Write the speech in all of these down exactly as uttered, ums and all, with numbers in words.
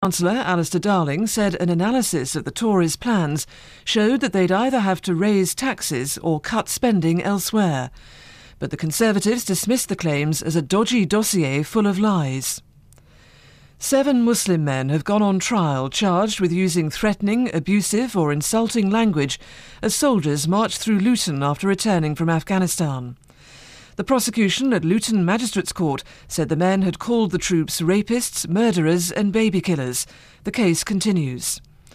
Chancellor Alistair Darling said an analysis of the Tories' plans showed that they'd either have to raise taxes or cut spending elsewhere. But the Conservatives dismissed the claims as a dodgy dossier full of lies. Seven Muslim men have gone on trial charged with using threatening, abusive or insulting language as soldiers marched through Luton after returning from Afghanistan. The prosecution at Luton Magistrates Court said the men had called the troops rapists, murderers and baby killers. The case continues.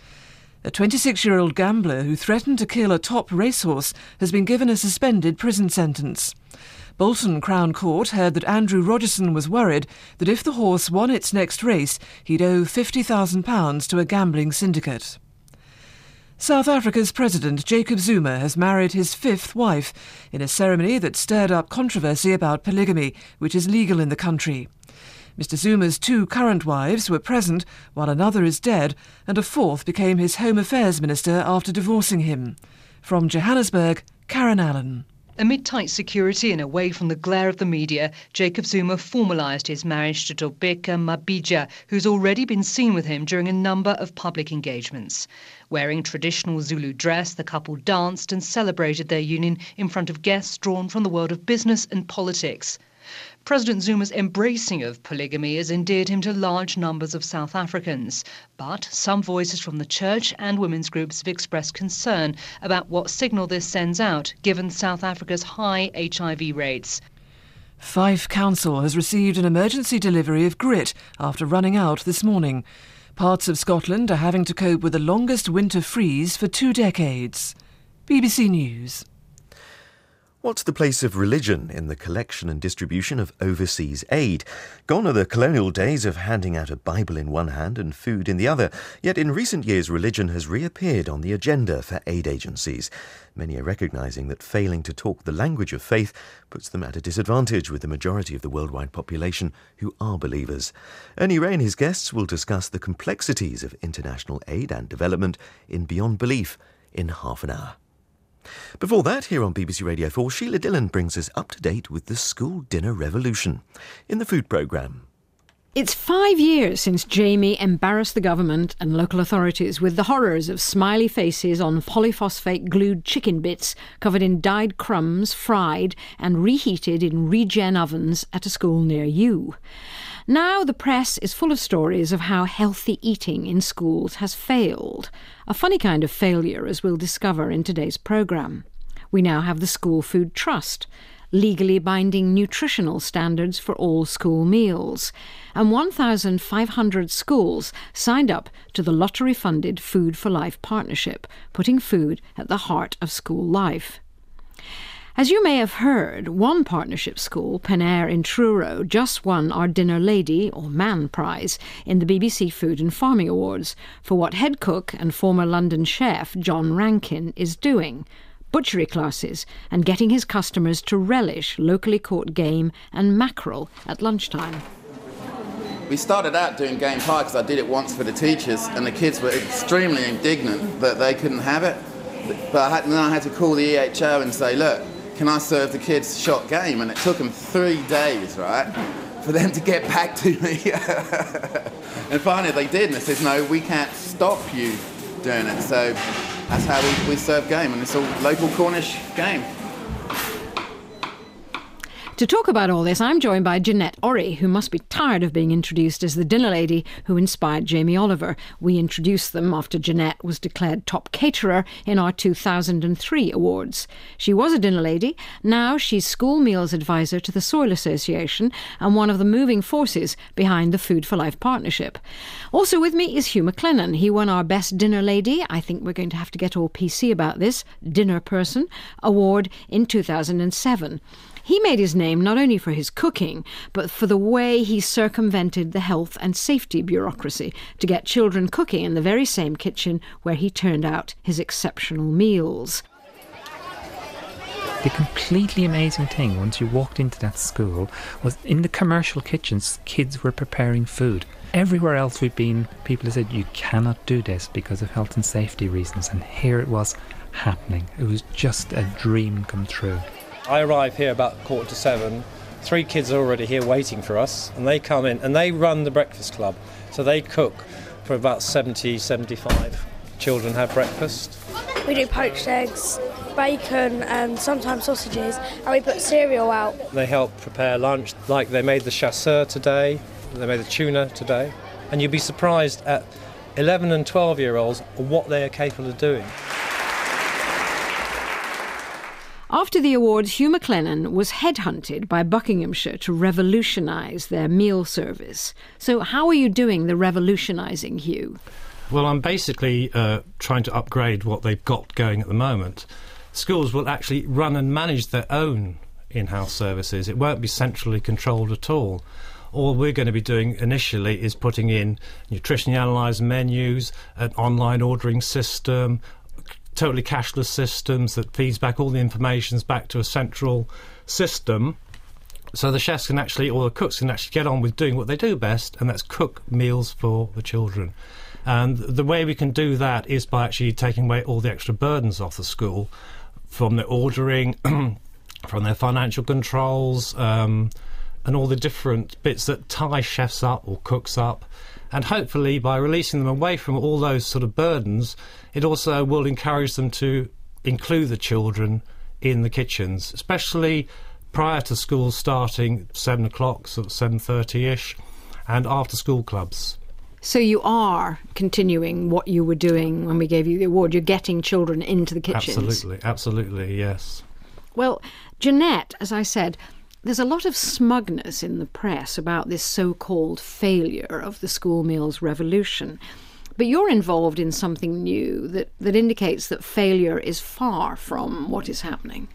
A twenty-six-year-old gambler who threatened to kill a top racehorse has been given a suspended prison sentence. Bolton Crown Court heard that Andrew Rogerson was worried that if the horse won its next race, he'd owe fifty thousand pounds to a gambling syndicate. South Africa's President Jacob Zuma has married his fifth wife in a ceremony that stirred up controversy about polygamy, which is legal in the country. Mister Zuma's two current wives were present while another is dead, and a fourth became his Home Affairs Minister after divorcing him. From Johannesburg, Karen Allen. Amid tight security and away from the glare of the media, Jacob Zuma formalised his marriage to Thobeka Mabija, who's already been seen with him during a number of public engagements. Wearing traditional Zulu dress, the couple danced and celebrated their union in front of guests drawn from the world of business and politics. President Zuma's embracing of polygamy has endeared him to large numbers of South Africans. But some voices from the church and women's groups have expressed concern about what signal this sends out, given South Africa's high H I V rates. Fife Council has received an emergency delivery of grit after running out this morning. Parts of Scotland are having to cope with the longest winter freeze for two decades. B B C News. What's the place of religion in the collection and distribution of overseas aid? Gone are the colonial days of handing out a Bible in one hand and food in the other. Yet in recent years, religion has reappeared on the agenda for aid agencies. Many are recognising that failing to talk the language of faith puts them at a disadvantage with the majority of the worldwide population who are believers. Ernie Ray and his guests will discuss the complexities of international aid and development in Beyond Belief in half an hour. Before that, here on B B C Radio four, Sheila Dillon brings us up to date with the school dinner revolution in the food programme. It's five years since Jamie embarrassed the government and local authorities with the horrors of smiley faces on polyphosphate glued chicken bits covered in dyed crumbs, fried and reheated in regen ovens at a school near you. Now the press is full of stories of how healthy eating in schools has failed. A funny kind of failure, as we'll discover in today's programme. We now have the School Food Trust, legally binding nutritional standards for all school meals. And one thousand five hundred schools signed up to the lottery-funded Food for Life partnership, putting food at the heart of school life. As you may have heard, one partnership school, Penair in Truro, just won our Dinner Lady, or Man Prize, in the B B C Food and Farming Awards for what head cook and former London chef John Rankin is doing. Butchery classes and getting his customers to relish locally caught game and mackerel at lunchtime. We started out doing game pie because I did it once for the teachers, and the kids were extremely indignant that they couldn't have it. But I had, then I had to call the E H O and say, look, can I serve the kids shot game? And it took them three days, right, for them to get back to me. And finally they did, and they said, no, we can't stop you doing it. So that's how we, we serve game, and it's a local Cornish game. To talk about all this, I'm joined by Jeanette Orry, who must be tired of being introduced as the dinner lady who inspired Jamie Oliver. We introduced them after Jeanette was declared top caterer in our two thousand three awards. She was a dinner lady. Now she's school meals advisor to the Soil Association and one of the moving forces behind the Food for Life partnership. Also with me is Hugh McLennan. He won our Best Dinner Lady, I think we're going to have to get all P C about this, Dinner Person, award in two thousand seven. He made his name not only for his cooking, but for the way he circumvented the health and safety bureaucracy to get children cooking in the very same kitchen where he turned out his exceptional meals. The completely amazing thing, once you walked into that school, was in the commercial kitchens, kids were preparing food. Everywhere else we've been, people have said, you cannot do this because of health and safety reasons. And here it was happening. It was just a dream come true. I arrive here about quarter to seven. Three kids are already here waiting for us, and they come in and they run the breakfast club. So they cook For about seventy, seventy-five children have breakfast. We do poached eggs, bacon and sometimes sausages, and we put cereal out. They help prepare lunch, like they made the chasseur today, they made the tuna today, and you'd be surprised at eleven and twelve year olds what they are capable of doing. After the awards, Hugh McLennan was headhunted by Buckinghamshire to revolutionise their meal service. So how are you doing the revolutionising, Hugh? Well, I'm basically uh, trying to upgrade what they've got going at the moment. Schools will actually run and manage their own in-house services. It won't be centrally controlled at all. All we're going to be doing initially is putting in nutritionally analysed menus, an online ordering system, totally cashless systems that feeds back all the information back to a central system, so the chefs can actually, or the cooks can actually get on with doing what they do best, and that's cook meals for the children. And the way we can do that is by actually taking away all the extra burdens off the school, from their ordering, from their financial controls, um, and all the different bits that tie chefs up or cooks up. And hopefully by releasing them away from all those sort of burdens, it also will encourage them to include the children in the kitchens, especially prior to school starting seven o'clock, sort of seven thirty-ish, and after school clubs. So you are continuing what you were doing when we gave you the award. You're getting children into the kitchens. Absolutely, absolutely, yes. Well, Jeanette, as I said, there's a lot of smugness in the press about this so-called failure of the school meals revolution. But you're involved in something new that, that indicates that failure is far from what is happening.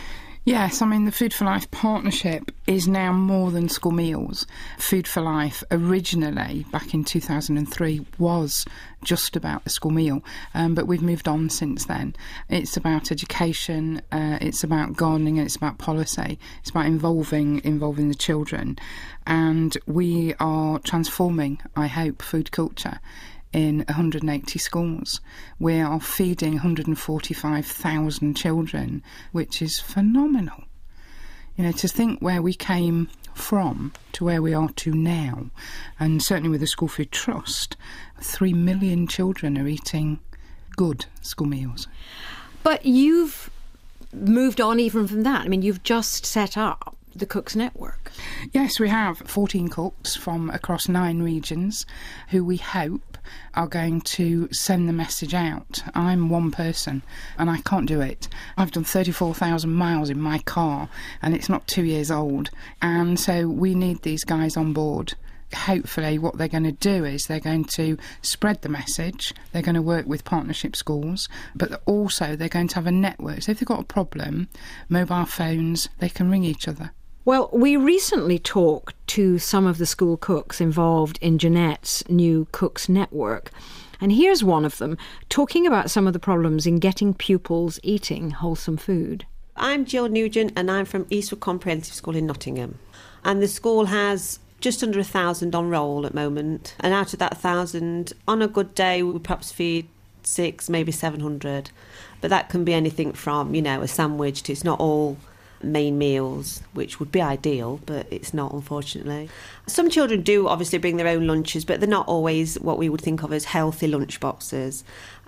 Yes, I mean, the Food for Life partnership is now more than school meals. Food for Life originally, back in two thousand three, was just about the school meal, um, but we've moved on since then. It's about education, uh, it's about gardening, and it's about policy. It's about involving, involving the children. And we are transforming, I hope, food culture in one hundred eighty schools. We are feeding one hundred forty-five thousand children, which is phenomenal. You know, to think where we came from to where we are to now, and certainly with the School Food Trust, three million children are eating good school meals. But you've moved on even from that. I mean, you've just set up the Cooks Network. Yes, we have fourteen cooks from across nine regions who we hope are going to send the message out. I'm one person and I can't do it. I've done thirty-four thousand miles in my car and it's not two years old, and so we need these guys on board. Hopefully what they're going to do is they're going to spread the message, they're going to work with partnership schools, but also they're going to have a network. So if they've got a problem, mobile phones, they can ring each other. Well, we recently talked to some of the school cooks involved in Jeanette's new Cooks Network. And here's one of them talking about some of the problems in getting pupils eating wholesome food. I'm Jill Nugent and I'm from Eastwood Comprehensive School in Nottingham. And the school has just under a thousand on roll at the moment. And out of that thousand, on a good day, we perhaps feed six, maybe seven hundred. But that can be anything from, you know, a sandwich to, it's not all main meals, which would be ideal, but it's not, unfortunately. Some children do obviously bring their own lunches, but they're not always what we would think of as healthy lunch boxes.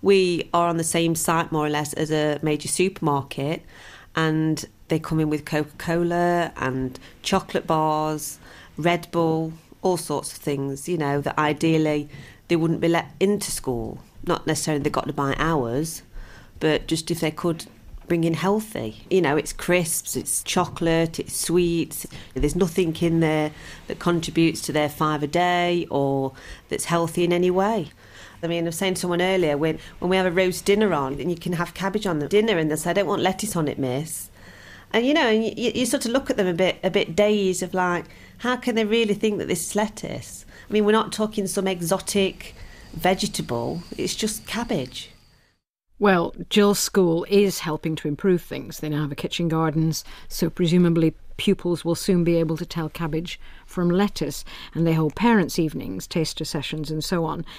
We are on the same site, more or less, as a major supermarket, and they come in with Coca-Cola and chocolate bars, Red Bull, all sorts of things, you know, that ideally they wouldn't be let into school. Not necessarily they've got to buy hours, but just if they could bring in healthy. You know, it's crisps, it's chocolate, it's sweets. There's nothing in there that contributes to their five a day or that's healthy in any way. I mean, I was saying to someone earlier, when, when we have a roast dinner on, and you can have cabbage on the dinner, and they say, I don't want lettuce on it, miss. And, you know, you, you sort of look at them a bit, a bit dazed of like, how can they really think that this is lettuce? I mean, we're not talking some exotic vegetable, it's just cabbage. Well, Jill's school is helping to improve things. They now have a kitchen gardens, so presumably pupils will soon be able to tell cabbage from lettuce, and they hold parents' evenings, taster sessions and so on.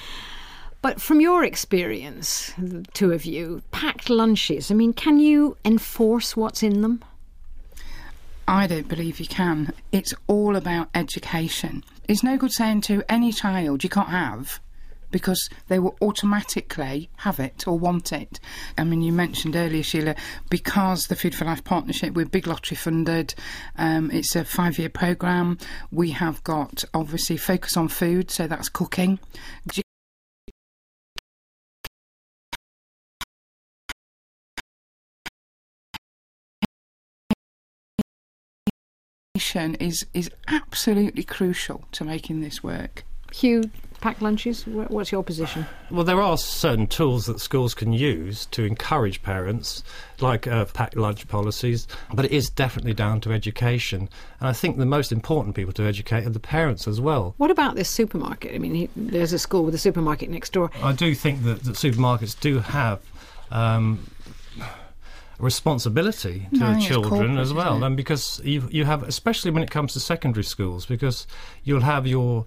But from your experience, the two of you, packed lunches, I mean, can you enforce what's in them? I don't believe you can. It's all about education. It's no good saying to any child, you can't have because they will automatically have it or want it. I mean, you mentioned earlier, Sheila, because the Food for Life Partnership, we're Big Lottery funded, um, it's a five-year programme. We have got, obviously, Focus on Food, so that's cooking. Is is absolutely crucial to making this work. Hugh, packed lunches, what's your position? Well, there are certain tools that schools can use to encourage parents, like uh, packed lunch policies, but it is definitely down to education. And I think the most important people to educate are the parents as well. What about this supermarket? I mean, he, there's a school with a supermarket next door. I do think that, that supermarkets do have Um, responsibility to no, the children as well, and because you you have, especially when it comes to secondary schools, because you'll have your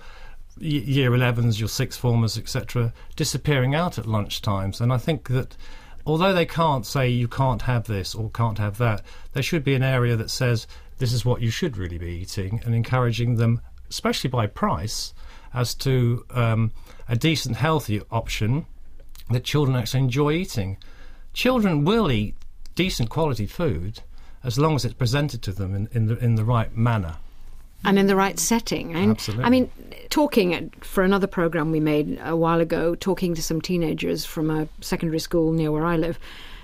year elevens, your sixth formers, et cetera, disappearing out at lunch times, and I think that although they can't say you can't have this or can't have that, there should be an area that says this is what you should really be eating, and encouraging them, especially by price, as to um, a decent, healthy option that children actually enjoy eating. Children will eat decent quality food as long as it's presented to them in, in the in the right manner and in the right setting. And absolutely. I mean, talking for another programme we made a while ago, talking to some teenagers from a secondary school near where I live,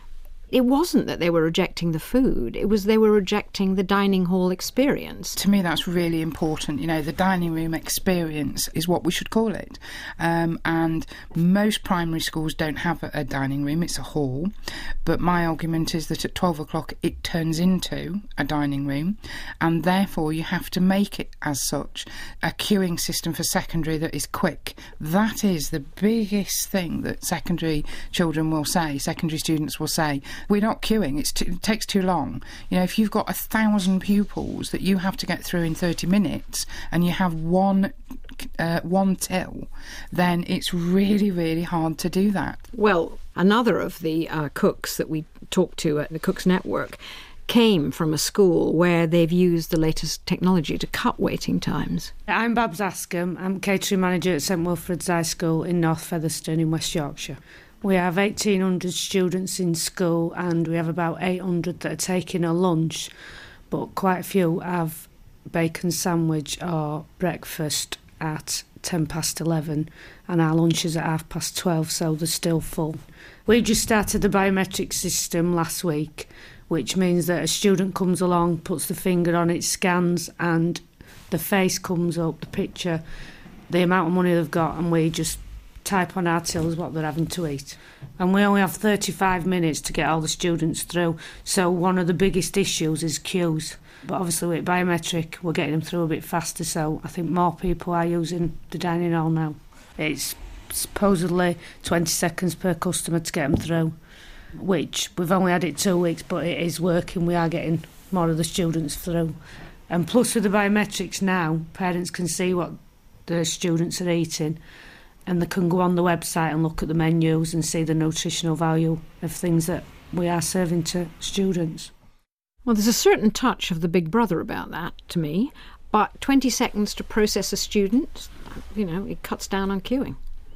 it wasn't that they were rejecting the food, it was they were rejecting the dining hall experience. To me, that's really important. You know, the dining room experience is what we should call it. Um, and most primary schools don't have a, a dining room, it's a hall. But my argument is that at twelve o'clock it turns into a dining room, and therefore you have to make it as such. A queuing system for secondary that is quick. That is the biggest thing that secondary children will say, secondary students will say. We're not queuing, it's too, it takes too long. You know, if you've got a thousand pupils that you have to get through in thirty minutes and you have one uh, one till, then it's really, really hard to do that. Well, another of the uh, cooks that we talked to at the Cooks Network came from a school where they've used the latest technology to cut waiting times. I'm Babs Askham, I'm catering manager at St Wilfrid's High School in North Featherstone in West Yorkshire. We have eighteen hundred students in school and we have about eight hundred that are taking a lunch, but quite a few have bacon sandwich or breakfast at ten past eleven and our lunch is at half past twelve, so they're still full. We just started the biometric system last week, which means that a student comes along, puts the finger on it, scans, and the face comes up, the picture, the amount of money they've got, and we just type on our tills what they're having to eat. And we only have thirty-five minutes to get all the students through, so one of the biggest issues is queues. But obviously with biometric, we're getting them through a bit faster, so I think more people are using the dining hall now. It's supposedly twenty seconds per customer to get them through, which we've only had it two weeks, but it is working. We are getting more of the students through. And plus with the biometrics now, parents can see what the students are eating, and they can go on the website and look at the menus and see the nutritional value of things that we are serving to students. Well, there's a certain touch of the Big Brother about that to me, but twenty seconds to process a student, you know, it cuts down on queuing.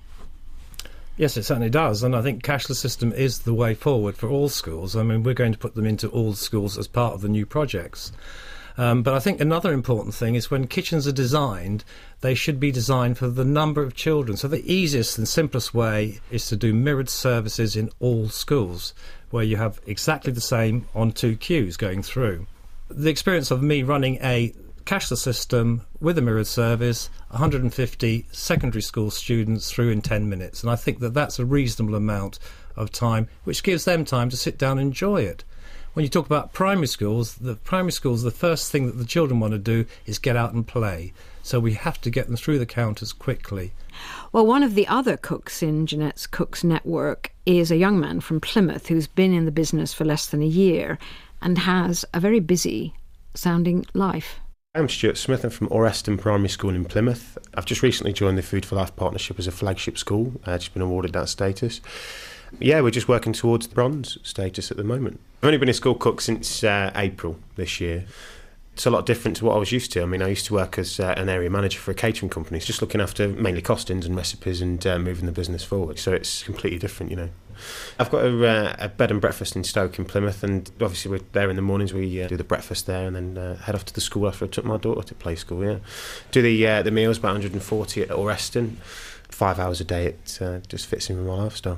Yes, it certainly does, and I think cashless system is the way forward for all schools. I mean, we're going to put them into all schools as part of the new projects. Um, but I think another important thing is when kitchens are designed, they should be designed for the number of children. So the easiest and simplest way is to do mirrored services in all schools, where you have exactly the same on two queues going through. The experience of me running a cashless system with a mirrored service, one hundred fifty secondary school students through in ten minutes. And I think that that's a reasonable amount of time, which gives them time to sit down and enjoy it. When you talk about primary schools, the primary schools, the first thing that the children want to do is get out and play. So we have to get them through the counters quickly. Well, one of the other cooks in Jeanette's Cooks Network is a young man from Plymouth who's been in the business for less than a year and has a very busy sounding life. I'm Stuart Smith. I'm from Oreston Primary School in Plymouth. I've just recently joined the Food for Life Partnership as a flagship school. I've just been awarded that status. Yeah, we're just working towards the bronze status at the moment. I've only been a school cook since uh, April this year. It's a lot different to what I was used to. I mean, I used to work as uh, an area manager for a catering company, just looking after mainly costings and recipes and uh, moving the business forward. So it's completely different, you know. I've got a, uh, a bed and breakfast in Stoke in Plymouth, and obviously we're there in the mornings. We uh, do the breakfast there, and then uh, head off to the school after I took my daughter to play school. Yeah, do the uh, the meals, about one hundred forty at Oreston, five hours a day. It uh, just fits in with my lifestyle.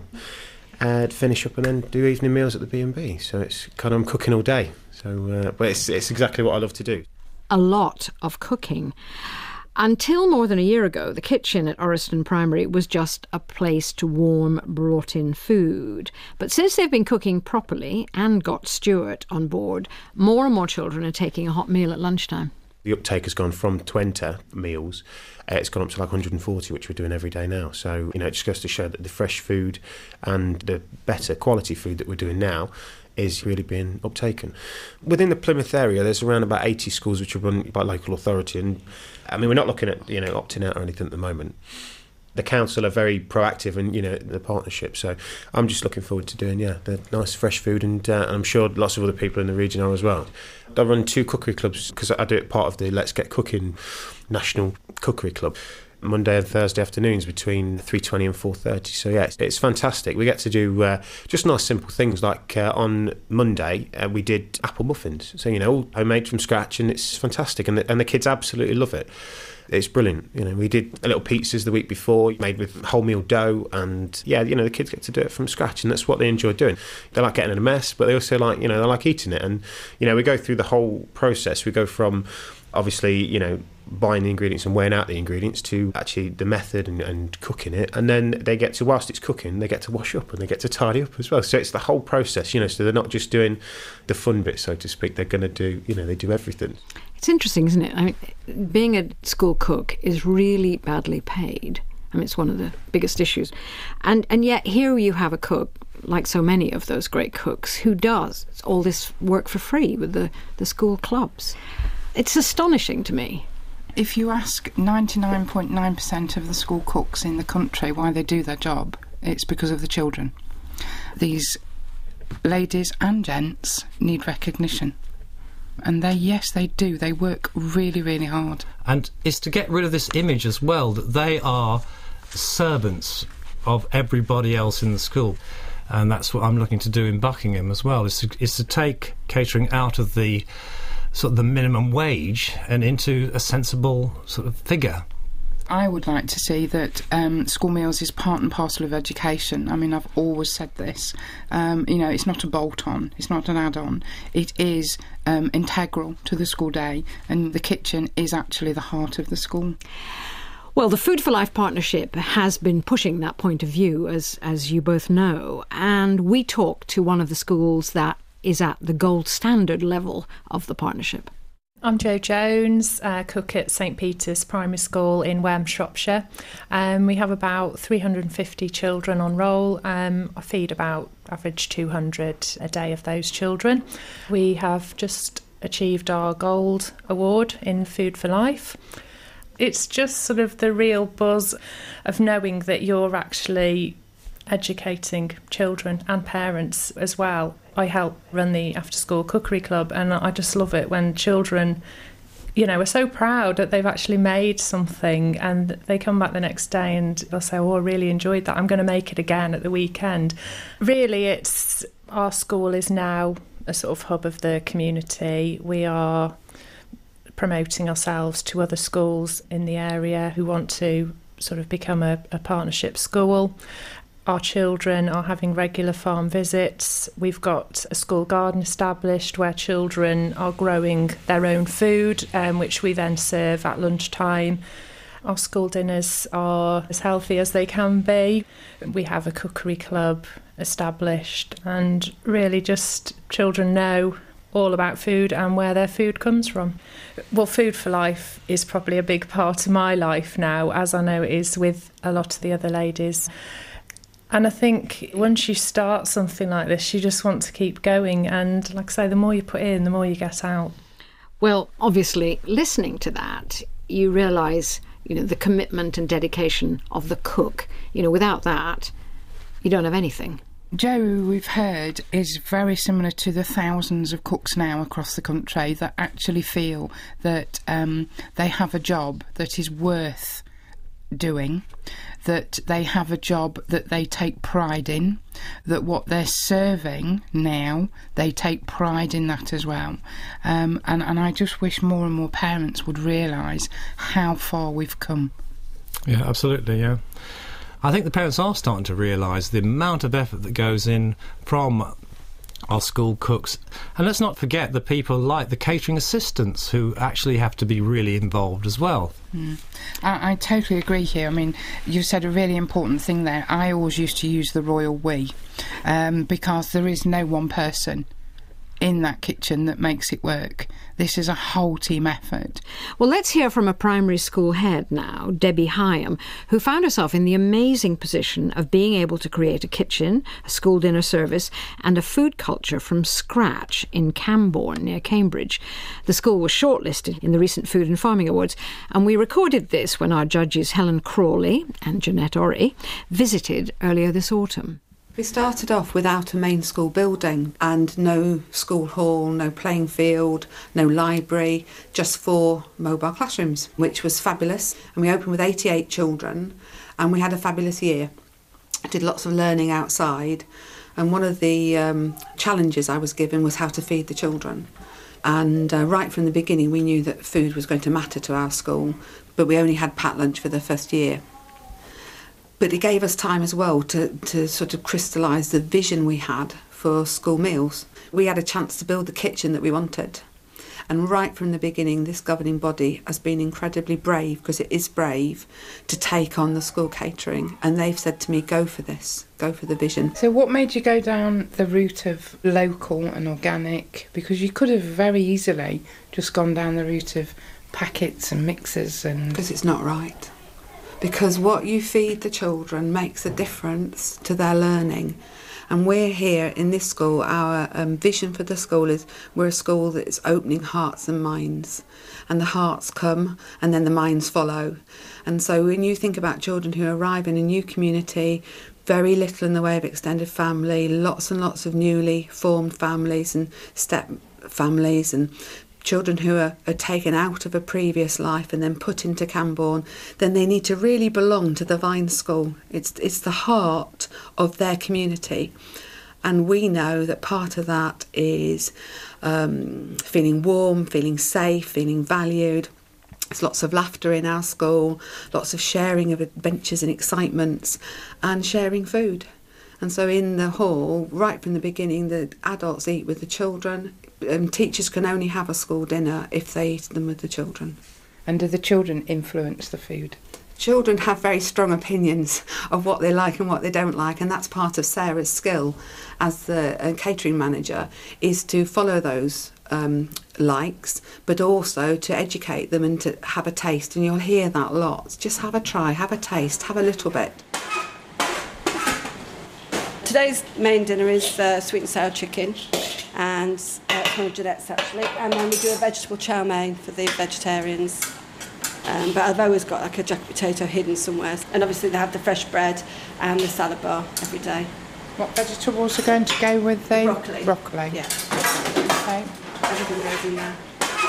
Uh, finish up and then do evening meals at the B and B. So it's kind of I'm cooking all day. So, uh, but it's it's exactly what I love to do. A lot of cooking. Until more than a year ago, the kitchen at Oreston Primary was just a place to warm brought-in food. But since they've been cooking properly and got Stuart on board, more and more children are taking a hot meal at lunchtime. The uptake has gone from twenty meals, uh, it's gone up to like one hundred forty, which we're doing every day now. So, you know, it just goes to show that the fresh food and the better quality food that we're doing now is really being uptaken. Within the Plymouth area, there's around about eighty schools which are run by local authority. And, I mean, we're not looking at, you know, opting out or anything at the moment. The council are very proactive in, you know, the partnership. So I'm just looking forward to doing, yeah, the nice fresh food, and uh, I'm sure lots of other people in the region are as well. I run two cookery clubs because I do it part of the Let's Get Cooking National Cookery Club. Monday and Thursday afternoons between three twenty and four thirty. So yeah, it's, it's fantastic. We get to do uh, just nice simple things like uh, on Monday uh, we did apple muffins. So, you know, all homemade from scratch, and it's fantastic, and the, and the kids absolutely love it. It's brilliant. You know, we did little pizzas the week before, made with wholemeal dough, and yeah, you know, the kids get to do it from scratch, and that's what they enjoy doing. They like getting in a mess, but they also like, you know, they like eating it. And, you know, we go through the whole process. We go from, obviously, you know, buying the ingredients and weighing out the ingredients to actually the method and, and cooking it, and then they get to, whilst it's cooking, they get to wash up and they get to tidy up as well. So it's the whole process, you know, so they're not just doing the fun bit, so to speak. They're going to do, you know, they do everything. It's interesting, isn't it? I mean, being a school cook is really badly paid. I mean, it's one of the biggest issues. And and yet here you have a cook, like so many of those great cooks, who does all this work for free with the, the school clubs. It's astonishing to me. If you ask ninety-nine point nine percent of the school cooks in the country why they do their job, it's because of the children. These ladies and gents need recognition. And they, yes, they do. They work really, really hard. And it's to get rid of this image as well that they are servants of everybody else in the school. And that's what I'm looking to do in Buckingham as well, is to, is to take catering out of the sort of the minimum wage and into a sensible sort of figure. I would like to see that um, school meals is part and parcel of education. I mean, I've always said this. Um, you know, it's not a bolt-on, it's not an add-on. It is um, integral to the school day, and the kitchen is actually the heart of the school. Well, the Food for Life Partnership has been pushing that point of view, as as you both know, and we talked to one of the schools that is at the gold standard level of the partnership. I'm Jo Jones, uh, cook at St Peter's Primary School in Wareham, Shropshire. Um, we have about three hundred fifty children on roll. Um, I feed about average two hundred a day of those children. We have just achieved our gold award in Food for Life. It's just sort of the real buzz of knowing that you're actually educating children and parents as well. I help run the after school cookery club, and I just love it when children, you know, are so proud that they've actually made something, and they come back the next day and they'll say, oh, I really enjoyed that, I'm going to make it again at the weekend. Really, it's our school is now a sort of hub of the community. We are promoting ourselves to other schools in the area who want to sort of become a, a partnership school. Our children are having regular farm visits. We've got a school garden established where children are growing their own food, um, which we then serve at lunchtime. Our school dinners are as healthy as they can be. We have a cookery club established, and really just children know all about food and where their food comes from. Well, Food for Life is probably a big part of my life now, as I know it is with a lot of the other ladies. And I think once you start something like this, you just want to keep going. And like I say, the more you put in, the more you get out. Well, obviously, listening to that, you realise, you know, the commitment and dedication of the cook. You know, without that, you don't have anything. Joe, we've heard, is very similar to the thousands of cooks now across the country that actually feel that um, they have a job that is worth doing, that they have a job that they take pride in, that what they're serving now, they take pride in that as well. Um, and, and I just wish more and more parents would realise how far we've come. Yeah, absolutely, yeah. I think the parents are starting to realise the amount of effort that goes in from our school cooks. And let's not forget the people like the catering assistants who actually have to be really involved as well. Mm. I, I totally agree here. I mean, you said a really important thing there. I always used to use the royal we, um, because there is no one person in that kitchen that makes it work. This is a whole team effort. Well, let's hear from a primary school head now, Debbie Hyam, who found herself in the amazing position of being able to create a kitchen, a school dinner service and a food culture from scratch in Camborne near Cambridge. The school was shortlisted in the recent Food and Farming Awards, and we recorded this when our judges Helen Crawley and Jeanette Orry visited earlier this autumn. We started off without a main school building and no school hall, no playing field, no library, just four mobile classrooms, which was fabulous. And we opened with eighty-eight children and we had a fabulous year. Did lots of learning outside, and one of the um, challenges I was given was how to feed the children. And uh, right from the beginning we knew that food was going to matter to our school, but we only had packed lunch for the first year. But it gave us time as well to, to sort of crystallise the vision we had for school meals. We had a chance to build the kitchen that we wanted. And right from the beginning, this governing body has been incredibly brave, because it is brave, to take on the school catering. And they've said to me, go for this, go for the vision. So what made you go down the route of local and organic? Because you could have very easily just gone down the route of packets and mixers and... Because it's not right. Because what you feed the children makes a difference to their learning. And we're here in this school, our um, vision for the school is we're a school that is opening hearts and minds. And the hearts come and then the minds follow. And so when you think about children who arrive in a new community, very little in the way of extended family, lots and lots of newly formed families and step families and children who are, are taken out of a previous life and then put into Camborne, then they need to really belong to the Vine School. It's, it's the heart of their community. And we know that part of that is um, feeling warm, feeling safe, feeling valued. There's lots of laughter in our school, lots of sharing of adventures and excitements, and sharing food. And so in the hall, right from the beginning, the adults eat with the children. Um, teachers can only have a school dinner if they eat them with the children. And do the children influence the food? Children have very strong opinions of what they like and what they don't like, and that's part of Sarah's skill as the uh, catering manager, is to follow those um, likes, but also to educate them and to have a taste. And you'll hear that lots. Just have a try, have a taste, have a little bit. Today's main dinner is uh, sweet and sour chicken, and uh, it's one of Jeanette's actually, and then we do a vegetable chow mein for the vegetarians. Um, but I've always got like a jacket potato hidden somewhere, and obviously they have the fresh bread and the salad bar every day. What vegetables are going to go with the broccoli? Broccoli. Yeah. Okay. Everything goes in there.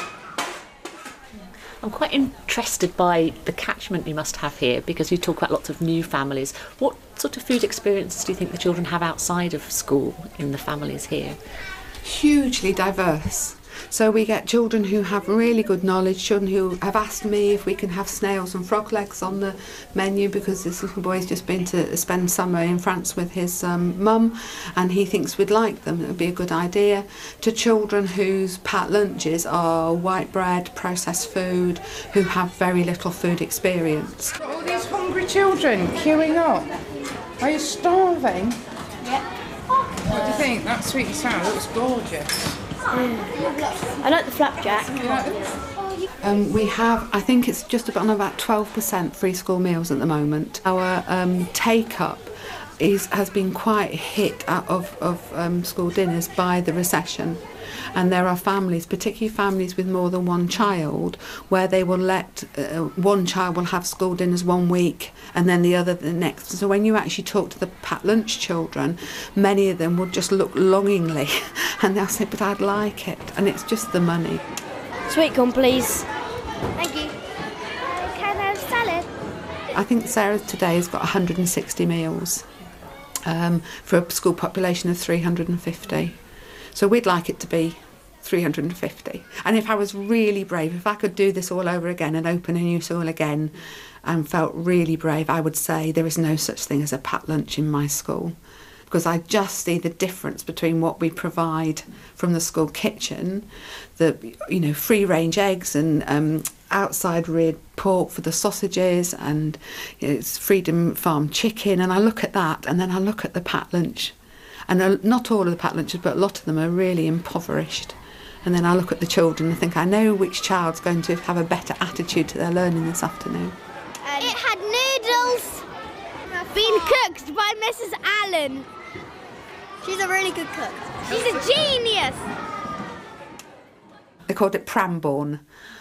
I'm quite interested by the catchment you must have here, because you talk about lots of new families. What sort of food experiences do you think the children have outside of school in the families here? Hugely diverse. So we get children who have really good knowledge, children who have asked me if we can have snails and frog legs on the menu, because this little boy's just been to spend summer in France with his um, mum and he thinks we'd like them, it would be a good idea. To children whose pat lunches are white bread, processed food, who have very little food experience. All these hungry children queuing up. Are you starving? Yeah. What do you think? That sweet and sour looks gorgeous. I like the flapjack. Um, we have, I think it's just about, about twelve percent free school meals at the moment. Our um, take-up is, has been quite hit out of, of um, school dinners by the recession. And there are families, particularly families with more than one child, where they will let uh, one child will have school dinners one week and then the other the next. So when you actually talk to the packed lunch children, many of them will just look longingly and they'll say, but I'd like it. And it's just the money. Sweet corn, please. Thank you. Can I have salad? I think Sarah today has got one hundred sixty meals um, for a school population of three hundred fifty. So we'd like it to be three hundred fifty. And if I was really brave, if I could do this all over again and open a new school again and felt really brave, I would say there is no such thing as a packed lunch in my school. Because I just see the difference between what we provide from the school kitchen, the, you know, free-range eggs and um, outside reared pork for the sausages and, you know, it's Freedom Farm chicken, and I look at that and then I look at the packed lunch. And not all of the packed lunches, but a lot of them are really impoverished. And then I look at the children and think, I know which child's going to have a better attitude to their learning this afternoon. Um, it had noodles being cooked by Missus Allen. She's a really good cook. She's a genius. They called it Pramborn.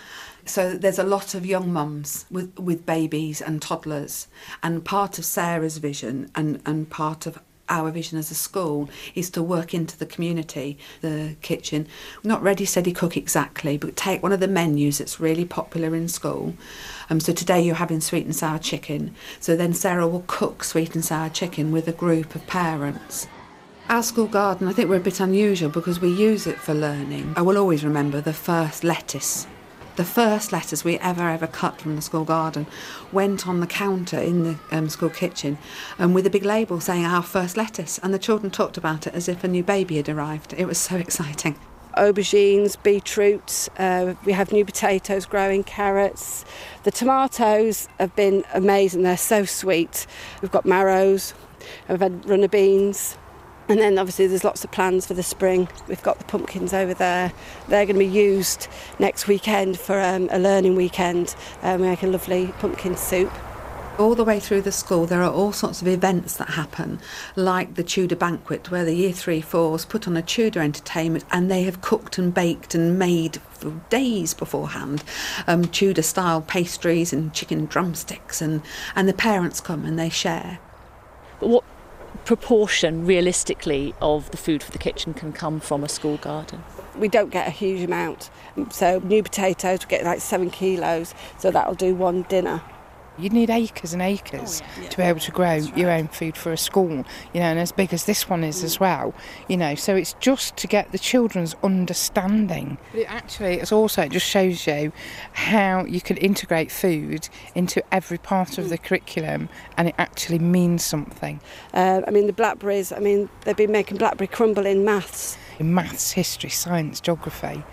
So there's a lot of young mums with, with babies and toddlers. And part of Sarah's vision and, and part of our vision as a school is to work into the community, the kitchen. Not Ready, Steady, Cook exactly, but take one of the menus that's really popular in school. Um, so today you're having sweet and sour chicken. So then Sarah will cook sweet and sour chicken with a group of parents. Our school garden, I think we're a bit unusual because we use it for learning. I will always remember the first lettuce. The first lettuce we ever, ever cut from the school garden went on the counter in the um, school kitchen um, with a big label saying our first lettuce, and the children talked about it as if a new baby had arrived. It was so exciting. Aubergines, beetroots, uh, we have new potatoes growing, carrots. The tomatoes have been amazing, they're so sweet. We've got marrows, we've had runner beans. And then obviously there's lots of plans for the spring. We've got the pumpkins over there. They're going to be used next weekend for um, a learning weekend. Um, we make a lovely pumpkin soup. All the way through the school there are all sorts of events that happen, like the Tudor Banquet, where the year three fours put on a Tudor entertainment and they have cooked and baked and made for days beforehand um, Tudor style pastries and chicken drumsticks, and, and the parents come and they share. What proportion realistically of the food for the kitchen can come from a school garden? We don't get a huge amount, so new potatoes we get like seven kilos, so that'll do one dinner. You'd need acres and acres oh, yeah. to be able to grow That's your right. own food for a school, you know, and as big as this one is mm. as well, you know, so it's just to get the children's understanding. But it actually, it's also, it just shows you how you can integrate food into every part of mm. the curriculum and it actually means something. Uh, I mean, the blackberries, I mean, they've been making blackberry crumble in maths. In maths, history, science, geography.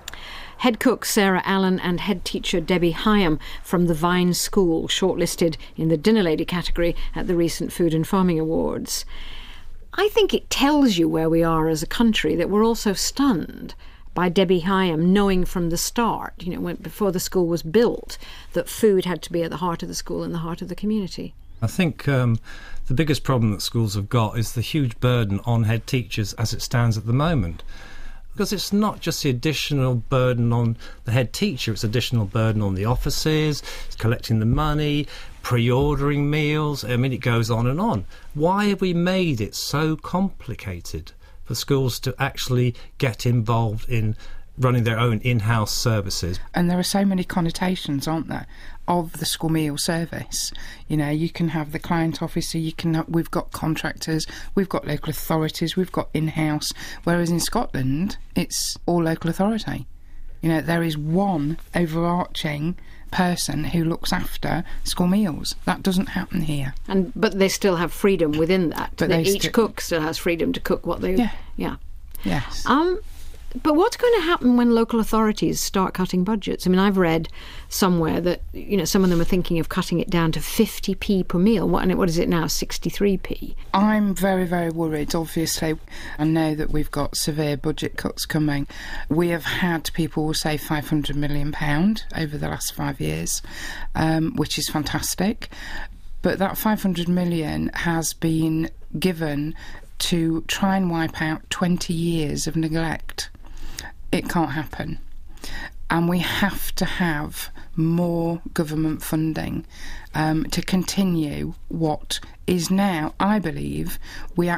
Head cook Sarah Allen and head teacher Debbie Hyam from the Vine School, shortlisted in the Dinner Lady category at the recent Food and Farming Awards. I think it tells you where we are as a country that we're also stunned by Debbie Hyam knowing from the start, you know, when, before the school was built, that food had to be at the heart of the school and the heart of the community. I think um, the biggest problem that schools have got is the huge burden on head teachers as it stands at the moment. Because it's not just the additional burden on the head teacher, it's additional burden on the offices, collecting the money, pre-ordering meals. I mean, it goes on and on. Why have we made it so complicated for schools to actually get involved in running their own in-house services? And there are so many connotations, aren't there, of the school meal service. You know, you can have the client officer, you can have, we've got contractors, we've got local authorities, we've got in-house, whereas in Scotland it's all local authority. You know, there is one overarching person who looks after school meals. That doesn't happen here. And but they still have freedom within that. But they, they each st- cook still has freedom to cook what they... Yeah. Yeah. Yes. Um... But what's going to happen when local authorities start cutting budgets? I mean, I've read somewhere that, you know, some of them are thinking of cutting it down to fifty p per meal. What, what is it now, sixty-three p? I'm very, very worried, obviously. I know that we've got severe budget cuts coming. We have had people save five hundred million pounds over the last five years, um, which is fantastic. But that five hundred million has been given to try and wipe out twenty years of neglect. It can't happen. And we have to have more government funding um, to continue what is now, I believe, we